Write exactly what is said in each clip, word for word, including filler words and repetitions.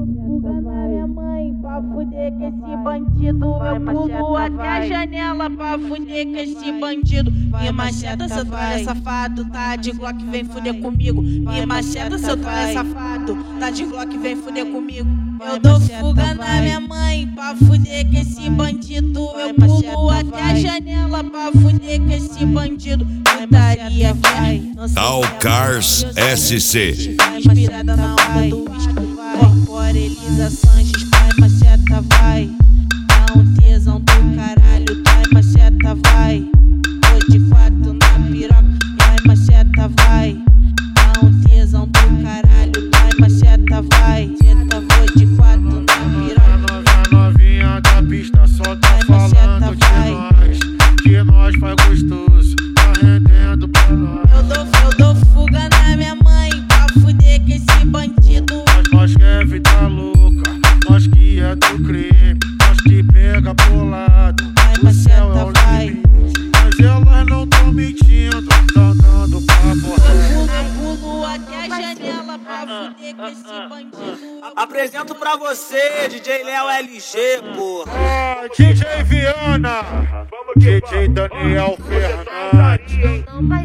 fuga na minha mãe pra fuder com esse bandido. Eu pulo até a janela pra fuder com esse bandido. Me macheta, seu trolha safado, tá de Glock, vem fuder comigo. Me macheta, seu trolha safado, tá de Glock, vem fuder comigo. Eu dou fuga na minha mãe pra fuder com esse bandido. Eu pulo até a janela pra fuder com esse bandido. Putaria, vai. Tal Cars S C. Inspirada na onda do whisky, vai. Corpora Elisa Sanches, vai, macheta, vai. Dá um tesão do caralho, vai, macheta, vai. Vou de quatro na piroca, vai, macheta, vai. Dá um tesão do caralho, vai, macheta, vai. Teta, vou de quatro na piroca. A novinha da pista só tá falando de nós, que nós faz gostoso, tá rendendo pra nós. Eu dou, eu dou fuga na minha mãe pra fuder com esse bandido. Nós, nós que é vida louca, nós que é do crime, nós que pega pro lado, o céu é o limite. Mas elas não tão mentindo, tão dando papo. Eu pulo até a janela pra fuder com esse bandido. Apresento pra você, D J Léo L G, porra. Ah, D J Viana, D J Daniel Fernandes.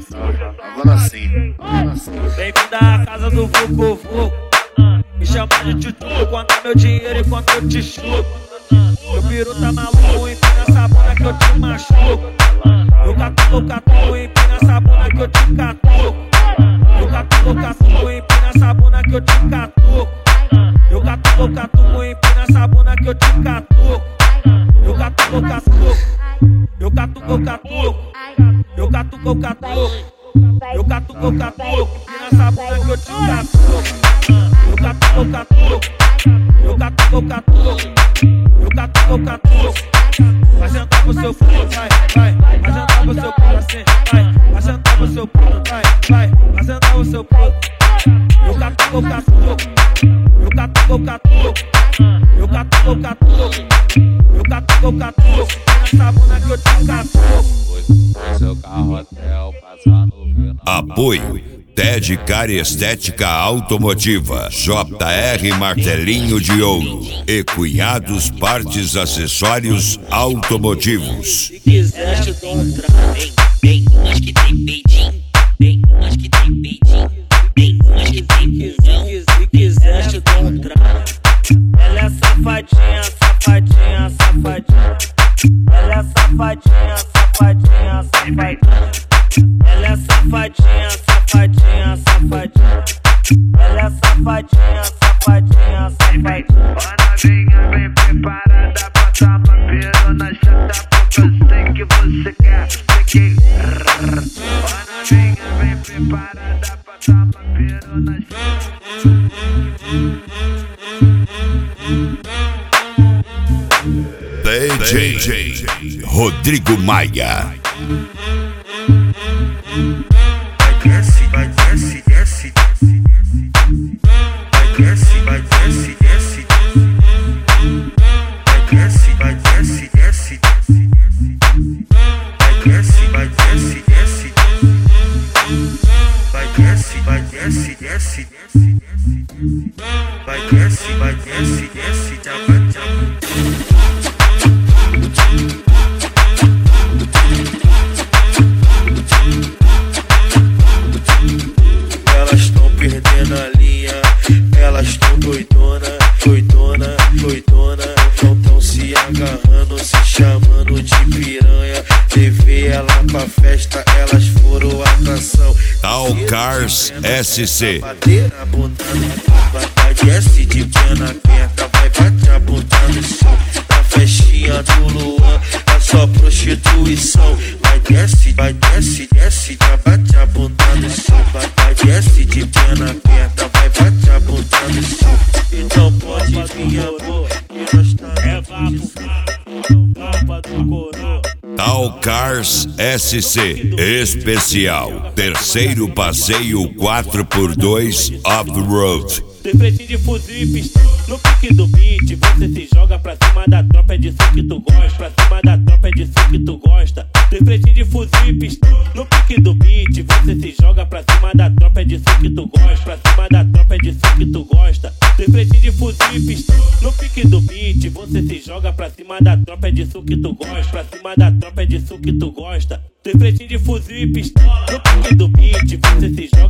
Agora sim, agora sim. Bem-vindo à casa do Vucu Vucu. Me chama de tchutchu, conta meu dinheiro enquanto eu te chuto. Meu peru tá maluco, empina essa bunda que eu te machuco. Eu catuco, catuco, empina essa bunda que eu te catuco. Eu catuco, catuco, empina essa bunda que eu te catuco. Eu catuco, catuco, empina essa bunda que eu te catuco. Eu catuco, catuco. Eu catuco, catuco. Eu catuco, catuco. Eu catuco, catuco. Empina essa bunda que eu te catuco. Eu catuco, catuco. Eu catuco, catuco. Eu catuco, catuco. Vai sentar pro seu pulo, vai, vai. Vai sentar pro seu pulo assim, vai. Vai sentar pro seu pulo, vai, vai. Vai sentar pro seu pulo. Eu catuco, catuco. Eu catuco, catuco. Eu catuco, catuco. Eu catuco, catuco. Nessa bunda que eu te catuco. Seu carro hotel, passar no final. Apoio Ted Car Estética Automotiva, J R Martelinho de Ouro e Cunhados Partes Acessórios Automotivos. Se quiser te dou um trago. Tem umas que tem peitinho, tem umas que tem peitinho, tem umas que tem pulsão. Se quiser te dou um trago. Ela é safadinha, safadinha, safadinha. Ela é safadinha, safadinha, safadinha. Ela é safadinha, safadinha, safadinha. Ela é safadinha, safadinha, safadinha. A novinha bem preparada pra dar uma pirona chata, porque eu sei que você quer, você quer. A novinha bem preparada pra dar uma pirona chata. D J Rodrigo Maia. Desce, vai, desce, desce. Vai, desce, vai, desce, desce. Vai, desce, vai, desce, desce. Vai, desce, vai, desce, desce. Vai, desce, vai, desce, desce. Vai, desce, vai, desce, desce. Tchau, tchau. Elas tão perdendo a linha, elas tão doidona, doidona, doidona. Tão tão se agarrando, se chamando de piranha. Levei ela pra festa, elas foram atração. Tal Cars S C. Bater na bunda, vai, vai, desce de perna aberta, vai, bate a bunda no chão. Na festinha do Luan, é só prostituição. Vai, desce, vai, desce, desce, vai, bate a bunda no chão. Vai, vai, desce de perna aberta, vai, bate a bunda no chão. Então pode vir, amor, que nós tá É vapo, tropa do coroa. Tal Cars S C Especial. Terceiro passeio quatro por dois Off-Road. Tem frente de fuzil e pistola no pique do beat. Você se joga pra cima da tropa, é disso que tu gosta. Pra cima da tropa, é disso que tu gosta. Tem frente de fuzil e pistola. No pique do beat, você se joga pra cima da tropa, é disso que tu gosta. Pra cima da tropa, é disso que tu gosta. Tem frente de fuzil e pistola. No pique do beat, você se joga pra cima da tropa, é disso que tu gosta. Pra cima da tropa, é disso que tu gosta. Tem frente de fuzil e pistola. No pique do beat, você se joga